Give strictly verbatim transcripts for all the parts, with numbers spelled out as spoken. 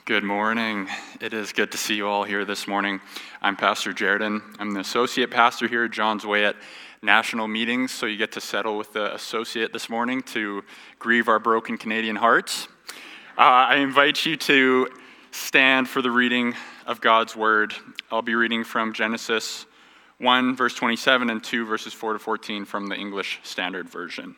Good morning. It is good to see you all here this morning. I'm Pastor Jaredon. I'm the associate pastor here at John's Way at national meetings, so you get to settle with the associate this morning to grieve our broken Canadian hearts. Uh, I invite you to stand for the reading of God's Word. I'll be reading from Genesis one, verse twenty-seven, and two, verses four to fourteen from the English Standard Version.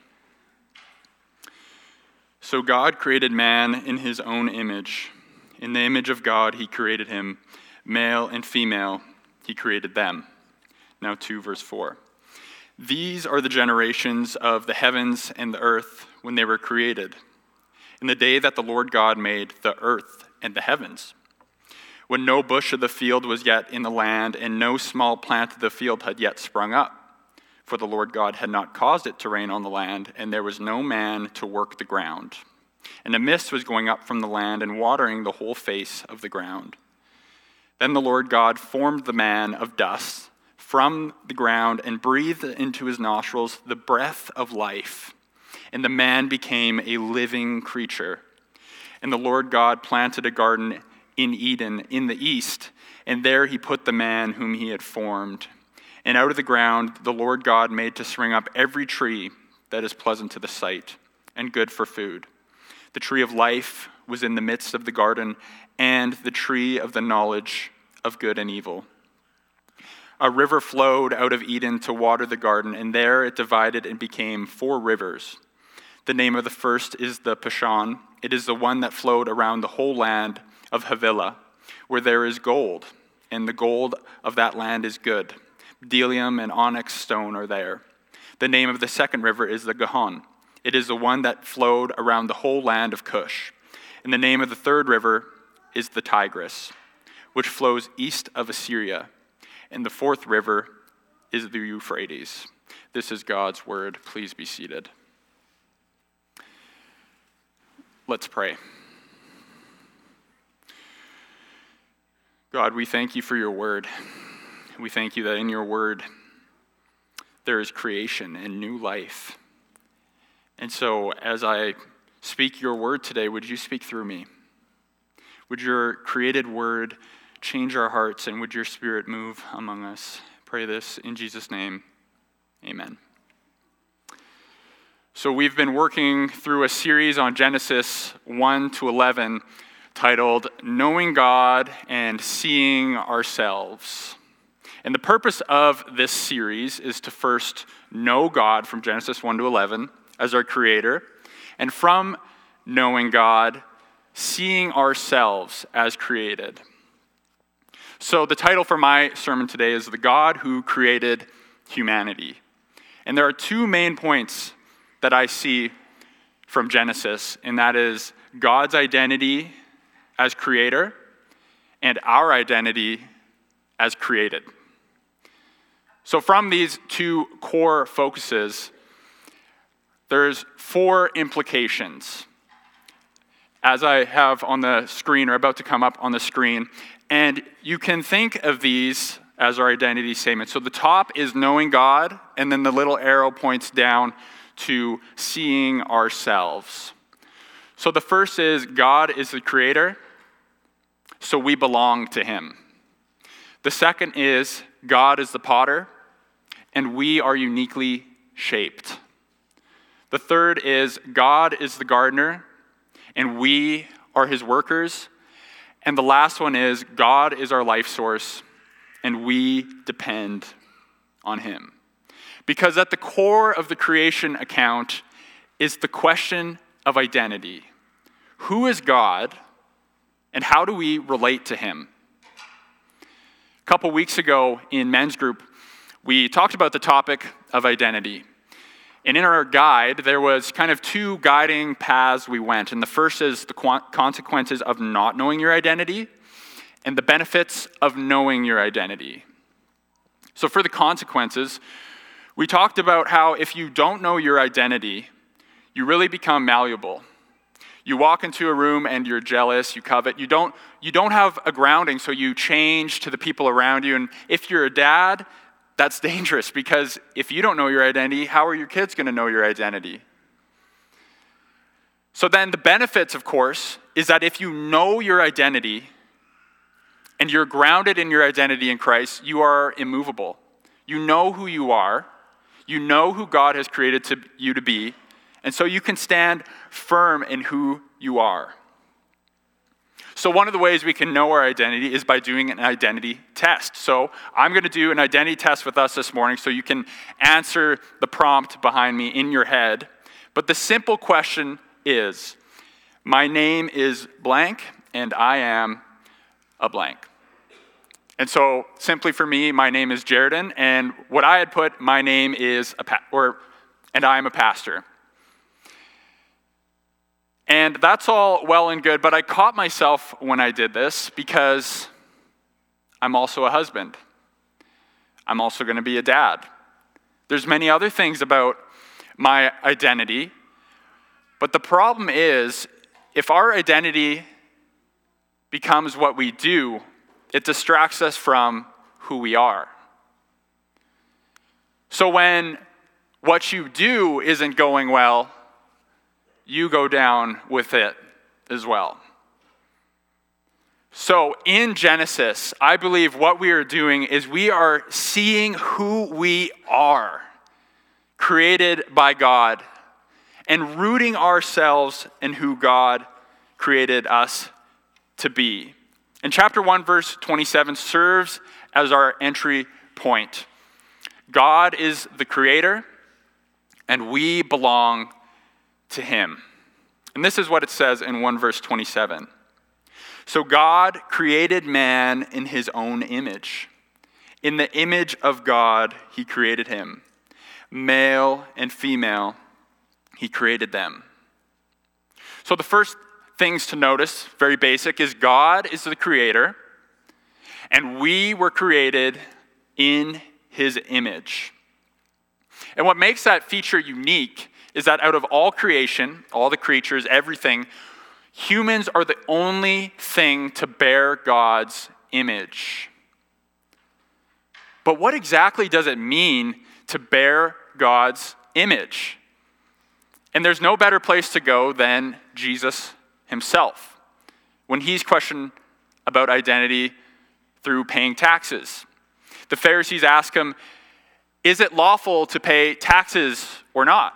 So God created man in his own image. In the image of God, he created him. Male and female, he created them. Now two, verse four. These are the generations of the heavens and the earth when they were created, in the day that the Lord God made the earth and the heavens, when no bush of the field was yet in the land, and no small plant of the field had yet sprung up. For the Lord God had not caused it to rain on the land, and there was no man to work the ground. And a mist was going up from the land and watering the whole face of the ground. Then the Lord God formed the man of dust from the ground and breathed into his nostrils the breath of life. And the man became a living creature. And the Lord God planted a garden in Eden in the east, and there he put the man whom he had formed. And out of the ground the Lord God made to spring up every tree that is pleasant to the sight and good for food. The tree of life was in the midst of the garden, and the tree of the knowledge of good and evil. A river flowed out of Eden to water the garden, and there it divided and became four rivers. The name of the first is the Pishon. It is the one that flowed around the whole land of Havilah, where there is gold, and the gold of that land is good. Bdellium and onyx stone are there. The name of the second river is the Gihon. It is the one that flowed around the whole land of Cush. And the name of the third river is the Tigris, which flows east of Assyria. And the fourth river is the Euphrates. This is God's word. Please be seated. Let's pray. God, we thank you for your word. We thank you that in your word there is creation and new life. And so as I speak your word today, would you speak through me? Would your created word change our hearts, and would your spirit move among us? Pray this in Jesus' name. Amen. So we've been working through a series on Genesis one to eleven titled Knowing God and Seeing Ourselves. And the purpose of this series is to first know God from Genesis one to eleven as our creator, and from knowing God, seeing ourselves as created. So the title for my sermon today is The God Who Created Humanity. And there are two main points that I see from Genesis, and that is God's identity as creator and our identity as created. So from these two core focuses, there's four implications, as I have on the screen, or about to come up on the screen. And you can think of these as our identity statement. So the top is knowing God, and then the little arrow points down to seeing ourselves. So the first is God is the creator, so we belong to him. The second is God is the potter, and we are uniquely shaped. The third is God is the gardener, and we are his workers. And the last one is God is our life source, and we depend on him. Because at the core of the creation account is the question of identity. Who is God, and how do we relate to him? A couple weeks ago in men's group, we talked about the topic of identity. And in our guide, there was kind of two guiding paths we went. And the first is the consequences of not knowing your identity and the benefits of knowing your identity. So for the consequences, we talked about how if you don't know your identity, you really become malleable. You walk into a room and you're jealous, you covet. You don't, you don't have a grounding, so you change to the people around you. And if you're a dad, that's dangerous, because if you don't know your identity, how are your kids going to know your identity? So then the benefits, of course, is that if you know your identity and you're grounded in your identity in Christ, you are immovable. You know who you are. You know who God has created to, you to be. And so you can stand firm in who you are. So one of the ways we can know our identity is by doing an identity test. So I'm going to do an identity test with us this morning so you can answer the prompt behind me in your head. But the simple question is, my name is blank and I am a blank. And so simply for me, my name is Jaredon, and what I had put, my name is a pa- or and I am a pastor. And that's all well and good, but I caught myself when I did this because I'm also a husband. I'm also going to be a dad. There's many other things about my identity, but the problem is if our identity becomes what we do, it distracts us from who we are. So when what you do isn't going well, you go down with it as well. So in Genesis, I believe what we are doing is we are seeing who we are, created by God, and rooting ourselves in who God created us to be. And chapter one, verse twenty-seven serves as our entry point. God is the creator, and we belong to him. And this is what it says in one verse twenty-seven. So God created man in his own image. In the image of God, he created him. Male and female, he created them. So the first things to notice, very basic, is God is the creator, and we were created in his image. And what makes that feature unique is that out of all creation, all the creatures, everything, humans are the only thing to bear God's image. But what exactly does it mean to bear God's image? And there's no better place to go than Jesus himself when he's questioned about identity through paying taxes. The Pharisees ask him, is it lawful to pay taxes or not?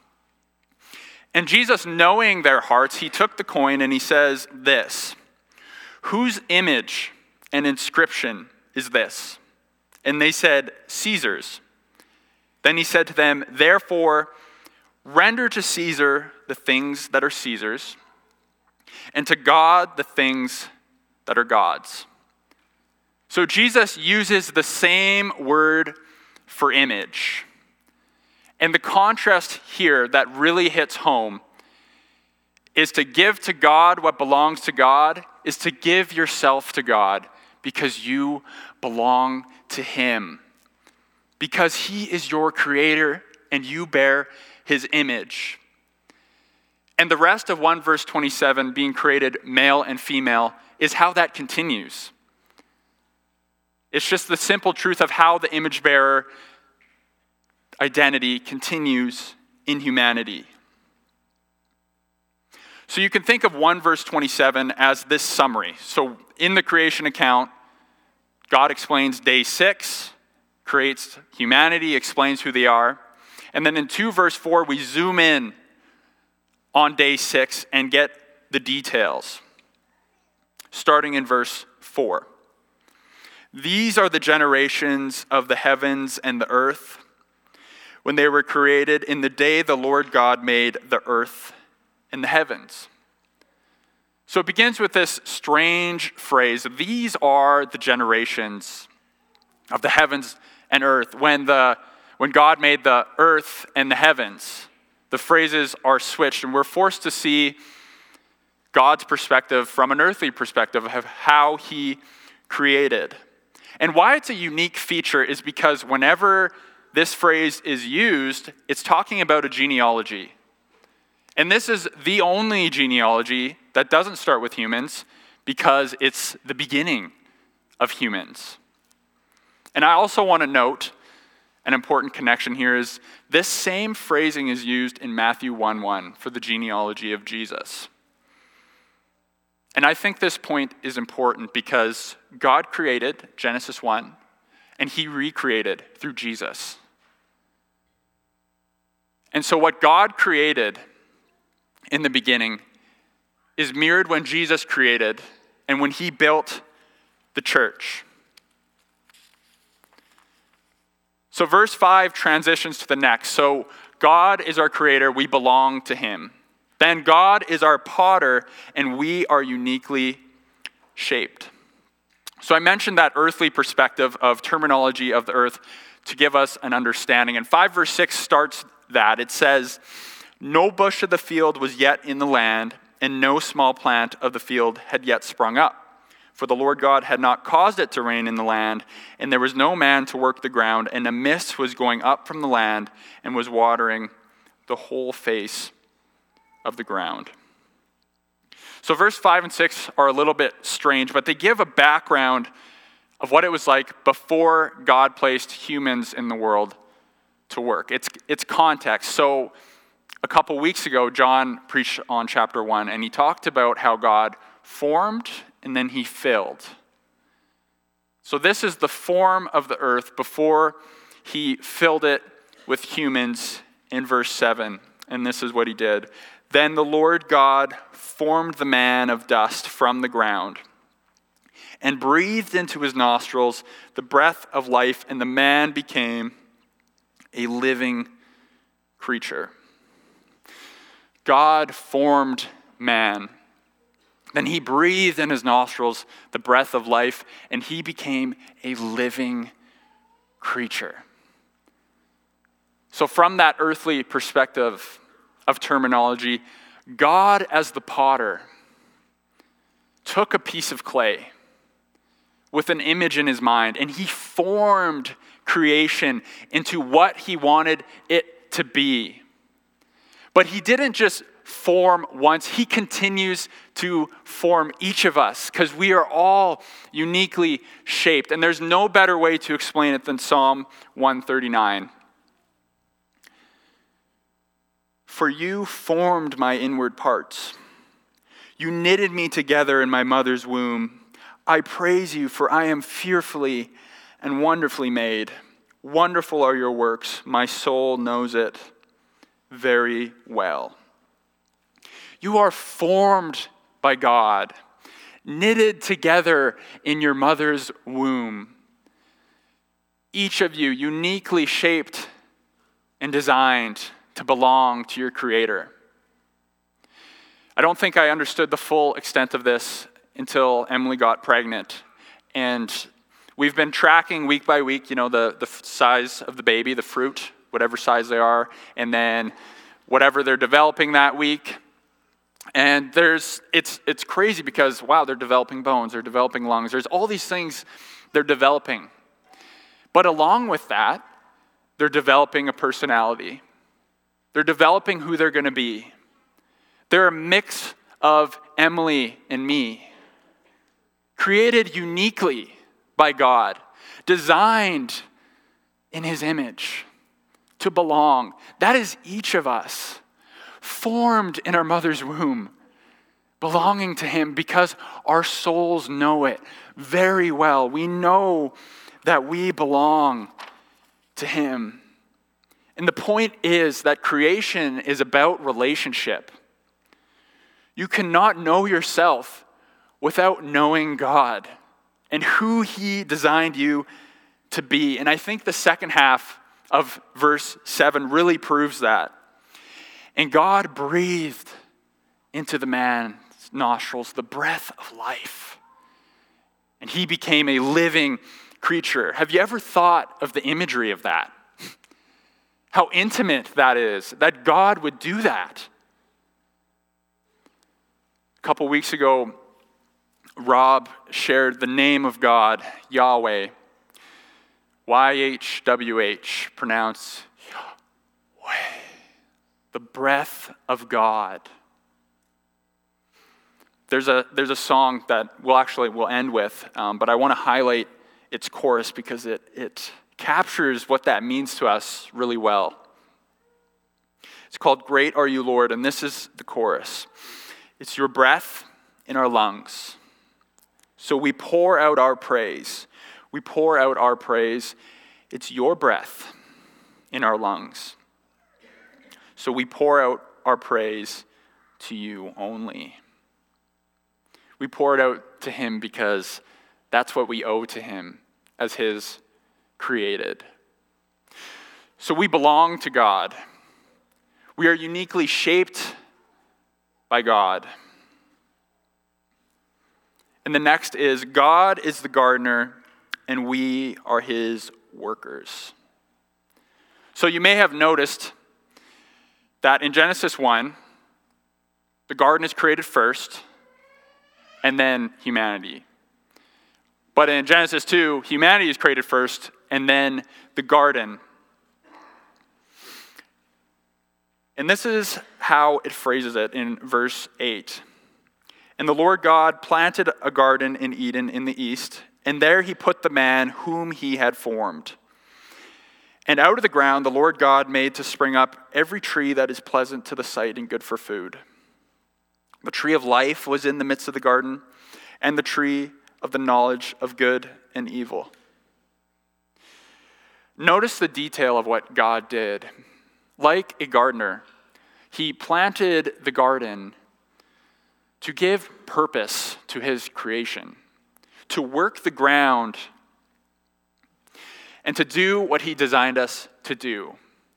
And Jesus, knowing their hearts, he took the coin and he says this, whose image and inscription is this? And they said, Caesar's. Then he said to them, therefore, render to Caesar the things that are Caesar's, and to God the things that are God's. So Jesus uses the same word for image. And the contrast here that really hits home is to give to God what belongs to God, is to give yourself to God because you belong to him. Because he is your creator and you bear his image. And the rest of one verse twenty-seven, being created male and female, is how that continues. It's just the simple truth of how the image bearer identity continues in humanity. So you can think of one verse twenty-seven as this summary. So in the creation account, God explains day six, creates humanity, explains who they are. And then in two verse four, we zoom in on day six and get the details. Starting in verse four. These are the generations of the heavens and the earth when they were created in the day the Lord God made the earth and the heavens. So it begins with this strange phrase. These are the generations of the heavens and earth. When the when God made the earth and the heavens, the phrases are switched, and we're forced to see God's perspective from an earthly perspective of how he created. And why it's a unique feature is because whenever this phrase is used, it's talking about a genealogy. And this is the only genealogy that doesn't start with humans because it's the beginning of humans. And I also want to note, an important connection here is this same phrasing is used in Matthew one one for the genealogy of Jesus. And I think this point is important because God created, Genesis one, and he recreated through Jesus. And so what God created in the beginning is mirrored when Jesus created and when he built the church. So verse five transitions to the next. So God is our creator, we belong to him. Then God is our potter, and we are uniquely shaped. So I mentioned that earthly perspective of terminology of the earth to give us an understanding. And five verse six starts that. It says, "No bush of the field was yet in the land, and no small plant of the field had yet sprung up. For the Lord God had not caused it to rain in the land, and there was no man to work the ground, and a mist was going up from the land and was watering the whole face of the ground." So verse five and six are a little bit strange, but they give a background of what it was like before God placed humans in the world to work. It's, it's context. So a couple weeks ago, John preached on chapter one, and he talked about how God formed and then he filled. So this is the form of the earth before he filled it with humans in verse seven. And this is what he did. "Then the Lord God formed the man of dust from the ground and breathed into his nostrils the breath of life, and the man became a living creature." God formed man. Then he breathed in his nostrils the breath of life, and he became a living creature. So from that earthly perspective of terminology, God as the potter took a piece of clay with an image in his mind, and he formed creation into what he wanted it to be. But he didn't just form once, he continues to form each of us because we are all uniquely shaped. And there's no better way to explain it than Psalm one thirty-nine. "For you formed my inward parts. You knitted me together in my mother's womb. I praise you, for I am fearfully and wonderfully made. Wonderful are your works. My soul knows it very well." You are formed by God, knitted together in your mother's womb. Each of you uniquely shaped and designed to belong to your Creator. I don't think I understood the full extent of this until Emily got pregnant. And we've been tracking week by week, you know, the, the size of the baby, the fruit, whatever size they are, and then whatever they're developing that week. And there's it's it's crazy because, wow, they're developing bones, they're developing lungs. There's all these things they're developing. But along with that, they're developing a personality. They're developing who they're going to be. They're a mix of Emily and me, created uniquely by God, designed in his image to belong. That is each of us, formed in our mother's womb, belonging to him because our souls know it very well. We know that we belong to him. And the point is that creation is about relationship. You cannot know yourself without knowing God and who he designed you to be. And I think the second half of verse seven really proves that. "And God breathed into the man's nostrils the breath of life, and he became a living creature." Have you ever thought of the imagery of that? How intimate that is, that God would do that. A couple weeks ago, Rob shared the name of God, Yahweh. Y H W H, pronounced Yahweh. The breath of God. There's a there's a song that we'll actually we'll end with, um, but I want to highlight its chorus because it it captures what that means to us really well. It's called Great Are You, Lord, and this is the chorus. It's your breath in our lungs. So we pour out our praise. We pour out our praise. It's your breath in our lungs. So we pour out our praise to you only. We pour it out to him because that's what we owe to him as his created. So we belong to God. We are uniquely shaped by God. And the next is, God is the gardener, and we are his workers. So you may have noticed that in Genesis one, the garden is created first, and then humanity. But in Genesis two, humanity is created first, and then the garden. And this is how it phrases it in verse eight. And the Lord God planted a garden in Eden in the east, and there he put the man whom he had formed. And out of the ground the Lord God made to spring up every tree that is pleasant to the sight and good for food. The tree of life was in the midst of the garden, and the tree of the knowledge of good and evil. Notice the detail of what God did. Like a gardener, he planted the garden to give purpose to his creation, to work the ground, and to do what he designed us to do.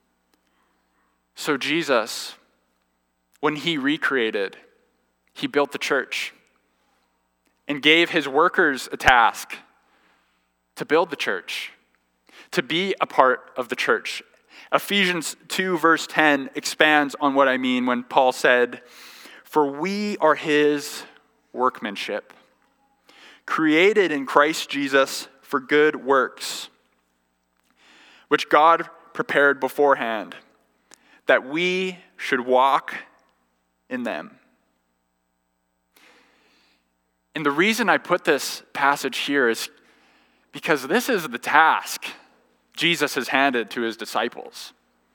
So Jesus, when he recreated, he built the church and gave his workers a task to build the church, to be a part of the church. Ephesians two verse ten expands on what I mean when Paul said, "For we are his workmanship, created in Christ Jesus for good works, which God prepared beforehand, that we should walk in them." And the reason I put this passage here is because this is the task Jesus has handed to his disciples.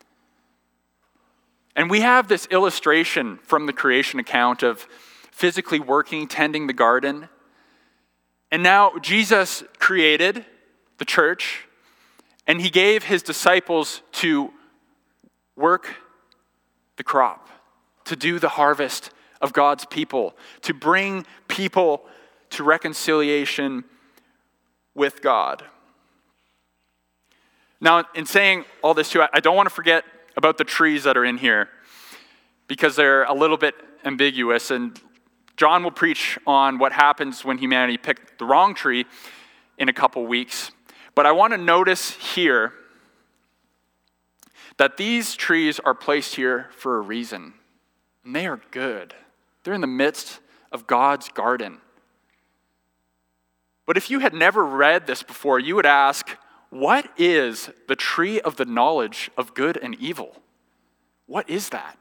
And we have this illustration from the creation account of physically working, tending the garden. And now Jesus created the church, and he gave his disciples to work the crop, to do the harvest of God's people, to bring people to reconciliation with God. Now, in saying all this too, I don't want to forget about the trees that are in here, because they're a little bit ambiguous, and John will preach on what happens when humanity picked the wrong tree in a couple weeks. But I want to notice here that these trees are placed here for a reason, and they are good. They're in the midst of God's garden. But if you had never read this before, you would ask, what is the tree of the knowledge of good and evil? What is that?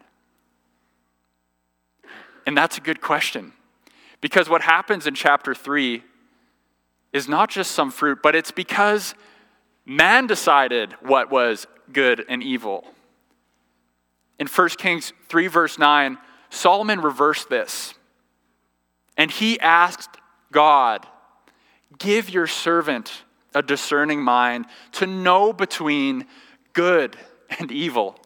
And that's a good question, because what happens in chapter three is not just some fruit, but it's because man decided what was good and evil. In First Kings three verse nine, Solomon reversed this, and he asked God, "Give your servant a discerning mind to know between good and evil."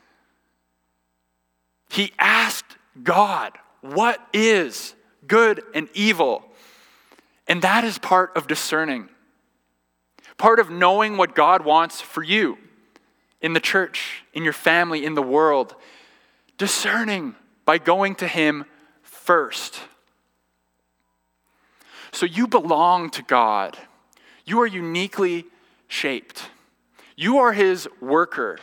He asked God, what is good and evil? And that is part of discerning. Part of knowing what God wants for you in the church, in your family, in the world. Discerning by going to him first. So you belong to God. You are uniquely shaped. You are his worker.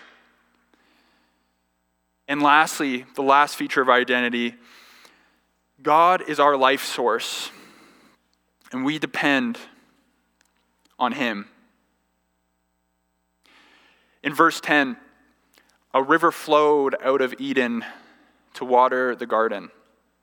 And lastly, the last feature of identity, God is our life source, and we depend on him. In verse ten, a river flowed out of Eden to water the garden.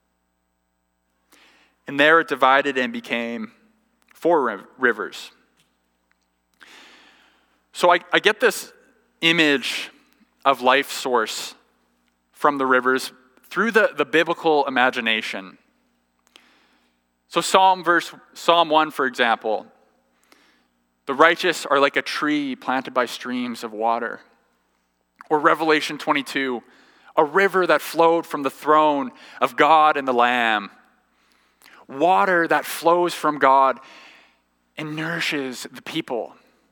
And there it divided and became four rivers. So I, I get this image of life source from the rivers through the, the biblical imagination. So Psalm verse Psalm one, for example, the righteous are like a tree planted by streams of water. Or Revelation twenty-two, a river that flowed from the throne of God and the Lamb. Water that flows from God and nourishes the people.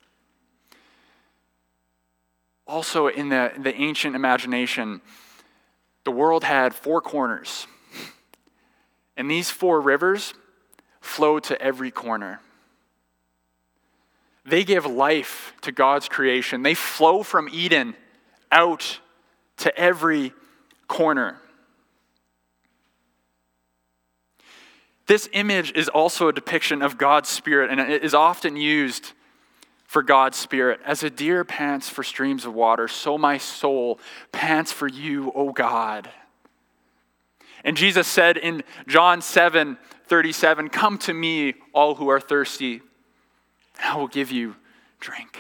Also in the, in the ancient imagination, the world had four corners. And these four rivers flow to every corner. They give life to God's creation. They flow from Eden out to every corner. This image is also a depiction of God's Spirit, and it is often used for God's Spirit. As a deer pants for streams of water, so my soul pants for you, O God. And Jesus said in John seven thirty-seven, come to me, all who are thirsty, and I will give you drink.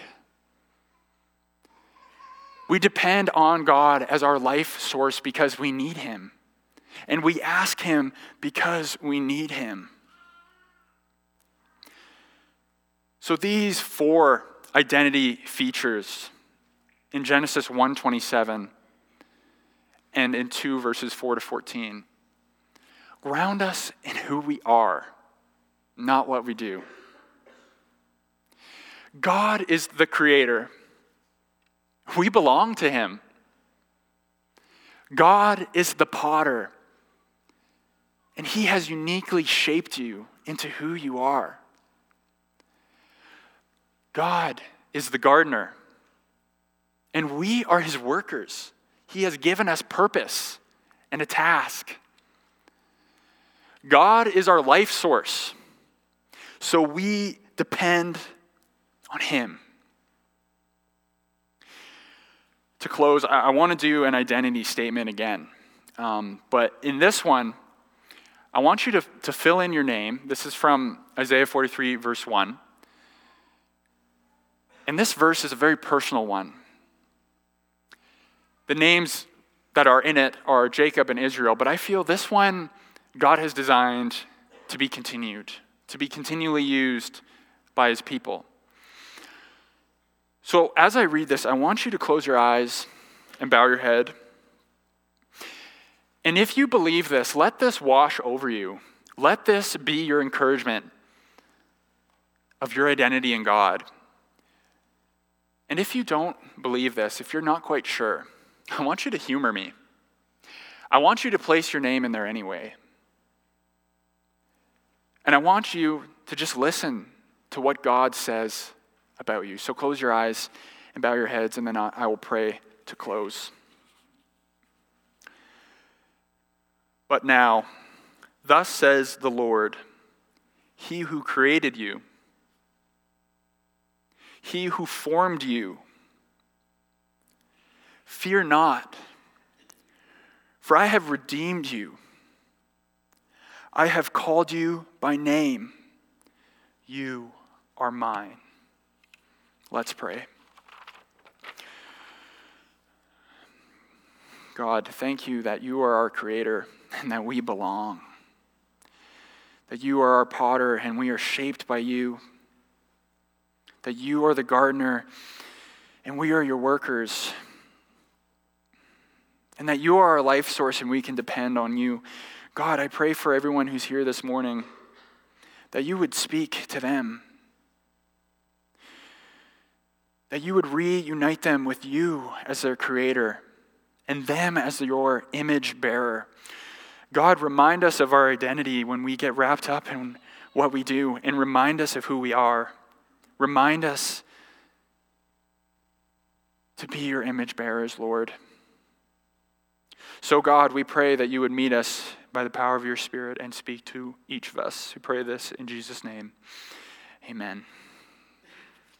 We depend on God as our life source because we need him. And we ask him because we need him. So these four identity features in Genesis one twenty-seven and in two verses four to fourteen ground us in who we are, not what we do. God is the creator. We belong to him. God is the potter. And he has uniquely shaped you into who you are. God is the gardener. And we are his workers. He has given us purpose and a task. God is our life source. So we depend on him. To close, I, I want to do an identity statement again. Um, but in this one, I want you to, to fill in your name. This is from Isaiah forty-three, verse one. And this verse is a very personal one. The names that are in it are Jacob and Israel, but I feel this one God has designed to be continued, to be continually used by his people. So as I read this, I want you to close your eyes and bow your head. And if you believe this, let this wash over you. Let this be your encouragement of your identity in God. And if you don't believe this, if you're not quite sure, I want you to humor me. I want you to place your name in there anyway. And I want you to just listen to what God says about you. So close your eyes and bow your heads, and then I will pray to close. But now, thus says the Lord, he who created you, he who formed you, fear not, for I have redeemed you. I have called you by name. You are mine. Let's pray. God, thank you that you are our creator and that we belong. That you are our potter and we are shaped by you. That you are the gardener and we are your workers. And that you are our life source and we can depend on you. God, I pray for everyone who's here this morning that you would speak to them. That you would reunite them with you as their creator and them as your image bearer. God, remind us of our identity when we get wrapped up in what we do, and remind us of who we are. Remind us to be your image bearers, Lord. So God, we pray that you would meet us by the power of your Spirit and speak to each of us. We pray this in Jesus' name. Amen.